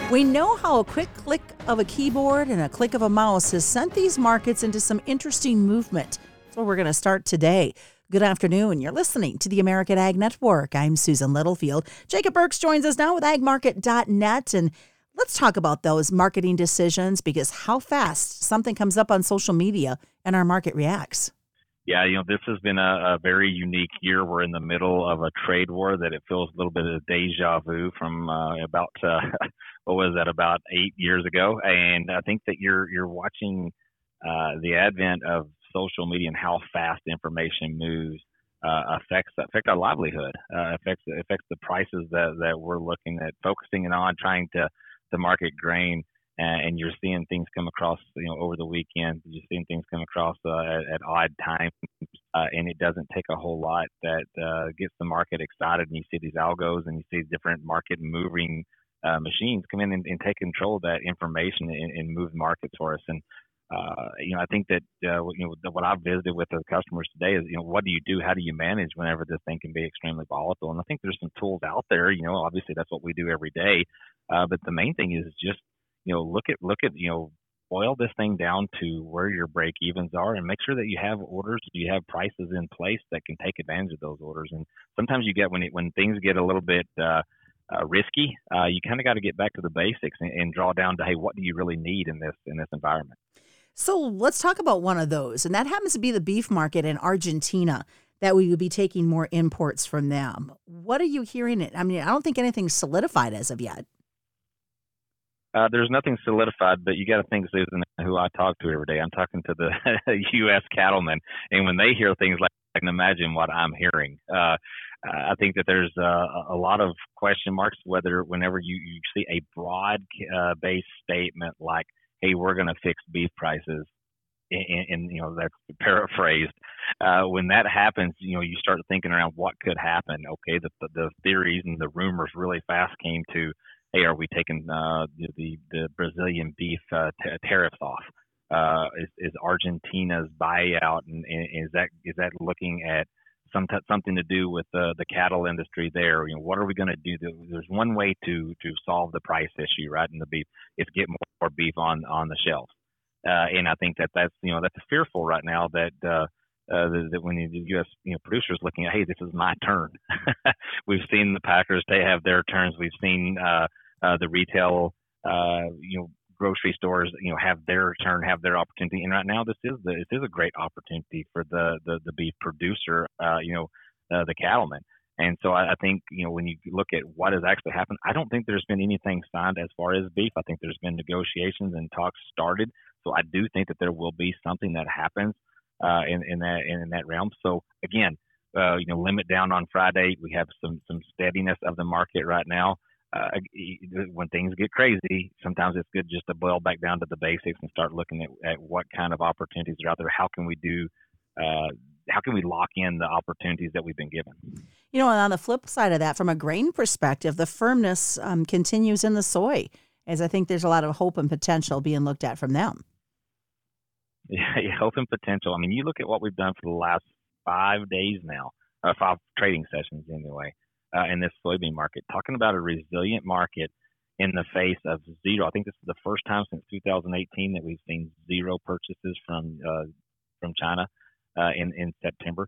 We know how a quick click of a keyboard and a click of a mouse has sent these markets into some interesting movement. That's where we're going to start today. Good afternoon. You're listening to the American Ag Network. I'm Susan Littlefield. Jacob Burks joins us now with agmarket.net. And let's talk about those marketing decisions, because how fast something comes up on social media and our market reacts. Yeah, this has been a very unique year. We're in the middle of a trade war that it feels a little bit of deja vu from about 8 years ago. And I think that you're watching the advent of social media and how fast information moves affect our livelihood, affects the prices that we're looking at, focusing on trying to market grain. And you're seeing things come across, over the weekend. You're seeing things come across at odd times, and it doesn't take a whole lot that gets the market excited. And you see these algos, and you see different market moving machines come in and take control of that information and move markets for us. And I think that what I've visited with the customers today is, what do you do? How do you manage whenever this thing can be extremely volatile? And I think there's some tools out there. Obviously that's what we do every day, but the main thing is just look at boil this thing down to where your break evens are, and make sure that you have orders, you have prices in place that can take advantage of those orders. And sometimes you get when things get a little bit risky, you kind of got to get back to the basics and draw down to, hey, what do you really need in this environment? So let's talk about one of those, and that happens to be the beef market in Argentina, that we would be taking more imports from them. What are you hearing? I mean, I don't think anything's solidified as of yet. There's nothing solidified, but you got to think, Susan, who I talk to every day. I'm talking to the U.S. cattlemen, and when they hear things like, I can imagine what I'm hearing. I think that there's a lot of question marks whenever you see a broad-based statement like, hey, we're going to fix beef prices, and that's paraphrased. When that happens, you start thinking around what could happen. Okay, the theories and the rumors really fast came to, hey, are we taking the Brazilian beef tariffs off? Is Argentina's buyout, and is that looking at something to do with the cattle industry there? What are we going to do? There's one way to solve the price issue, right? In the beef, is get more beef on the shelves. And I think that's fearful right now that when the U.S. producers looking at, hey, this is my turn. We've seen the Packers; they have their turns. We've seen the retail, grocery stores, have their turn, have their opportunity. And right now, this is a great opportunity for the beef producer, the cattleman. And so I think, when you look at what has actually happened, I don't think there's been anything signed as far as beef. I think there's been negotiations and talks started. So I do think that there will be something that happens in that realm. So again, limit down on Friday. We have some steadiness of the market right now. When things get crazy, sometimes it's good just to boil back down to the basics and start looking at what kind of opportunities are out there. How can we lock in the opportunities that we've been given? And on the flip side of that, from a grain perspective, the firmness continues in the soy, as I think there's a lot of hope and potential being looked at from them. Yeah, hope and potential. I mean, you look at what we've done for the last 5 days now, 5 trading sessions anyway, in this soybean market, talking about a resilient market in the face of zero. I think this is the first time since 2018 that we've seen zero purchases from China in September.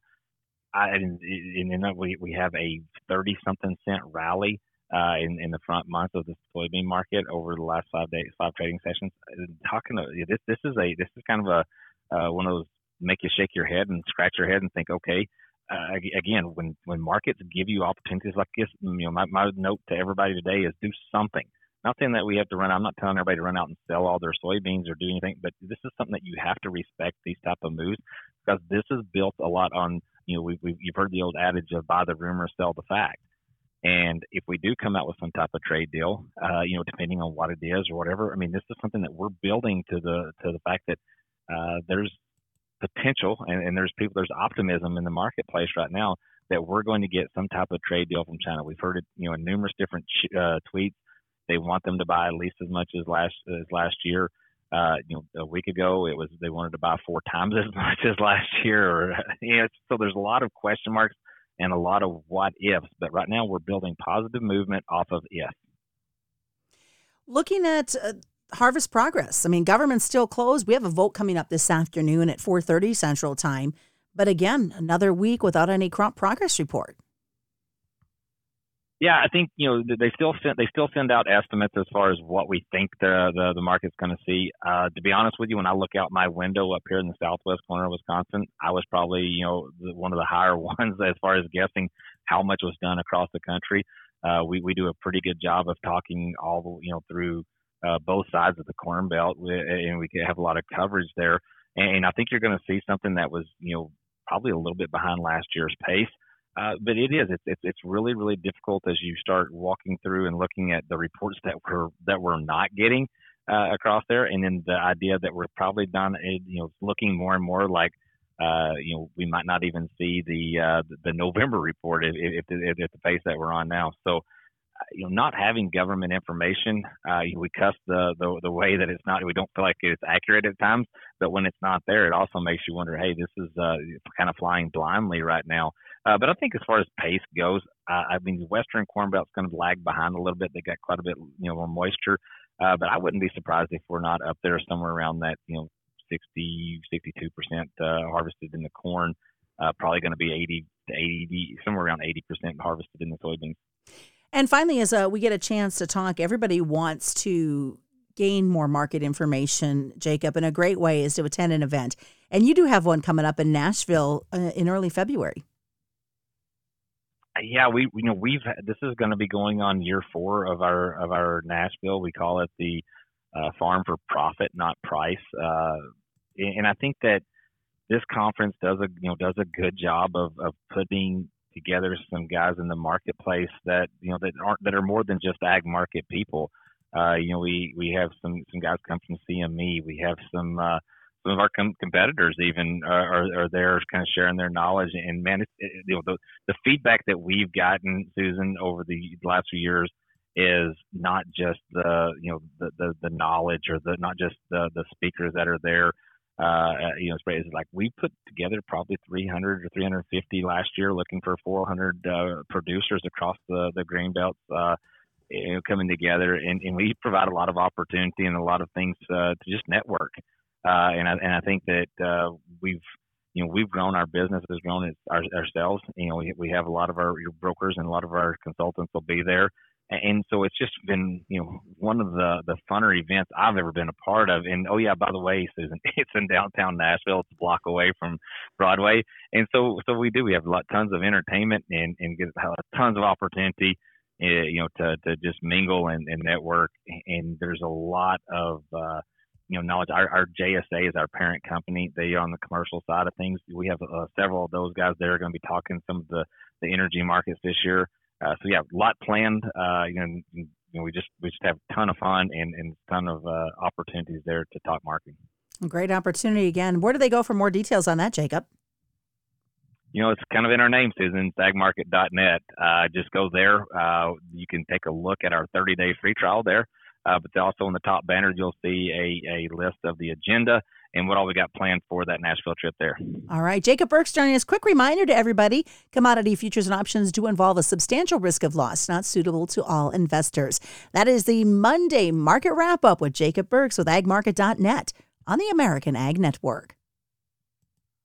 We have a 30-something cent rally in the front months of the soybean market over the last 5 trading sessions. This is kind of a one of those make you shake your head and scratch your head and think, okay. Again, when markets give you opportunities like this, my note to everybody today is do something. Not saying that we have to run. I'm not telling everybody to run out and sell all their soybeans or do anything, but this is something that you have to respect, these type of moves, because this is built a lot on, you've heard the old adage of buy the rumor, sell the fact. And if we do come out with some type of trade deal, depending on what it is or whatever, I mean, this is something that we're building to the fact that there's potential and there's optimism in the marketplace right now that we're going to get some type of trade deal from China. We've heard it, in numerous different tweets. They want them to buy at least as much as last year. A week ago they wanted to buy 4 times as much as last year. So there's a lot of question marks and a lot of what ifs. But right now we're building positive movement off of if. Looking at harvest progress, I mean, government's still closed. We have a vote coming up this afternoon at 4:30 Central Time. But again, another week without any crop progress report. Yeah, I think they still send out estimates as far as what we think the market's going to see. To be honest with you, when I look out my window up here in the southwest corner of Wisconsin, I was probably one of the higher ones as far as guessing how much was done across the country. We do a pretty good job of talking all through both sides of the Corn Belt, and we have a lot of coverage there. And I think you're going to see something that was probably a little bit behind last year's pace. But it's really, really difficult as you start walking through and looking at the reports that we're not getting across there, and then the idea that we're probably done, looking more and more like we might not even see the November report if the pace that we're on now. So not having government information, we cuss the way that it's not. We don't feel like it's accurate at times, but when it's not there, it also makes you wonder, hey, this is kind of flying blindly right now. But I think as far as pace goes, I mean, the Western Corn Belt's going to lag behind a little bit. They got quite a bit, more moisture. But I wouldn't be surprised if we're not up there somewhere around that, 62% harvested in the corn. Probably going to be 80 to 80, somewhere around 80% harvested in the soybeans. And finally, as we get a chance to talk, everybody wants to gain more market information, Jacob, and a great way is to attend an event. And you do have one coming up in Nashville in early February. Yeah, this is going to be going on year 4 of our Nashville. We call it the Farm for Profit, Not Price. And I think that this conference does a good job of putting together some guys in the marketplace that that are more than just ag market people. We have some guys come from CME. We have some of our competitors even are there kind of sharing their knowledge. And man, the feedback that we've gotten, Susan, over the last few years is not just the knowledge or not just the speakers that are there. It's like we put together probably 300 or 350 last year, looking for 400 producers across the grain belts coming together, and we provide a lot of opportunity and a lot of things to just network. And I think that we've grown, our business has grown ourselves. We have a lot of our brokers and a lot of our consultants will be there. And so it's just been, one of the funner events I've ever been a part of. And, oh, yeah, by the way, Susan, it's in downtown Nashville. It's a block away from Broadway. And so we have tons of entertainment and get tons of opportunity, to just mingle and network. And there's a lot of, knowledge. Our JSA is our parent company. They are on the commercial side of things. We have several of those guys there are going to be talking some of the energy markets this year. So yeah, a lot planned. We just have a ton of fun and a ton of opportunities there to talk marketing. Great opportunity again. Where do they go for more details on that, Jacob? It's kind of in our name, Susan, agmarket.net. Just go there. You can take a look at our 30-day free trial there. But also in the top banner, you'll see a list of the agenda and what all we got planned for that Nashville trip there. All right. Jacob Burks joining us. Quick reminder to everybody, commodity futures and options do involve a substantial risk of loss, not suitable to all investors. That is the Monday Market Wrap-Up with Jacob Burks with agmarket.net on the American Ag Network.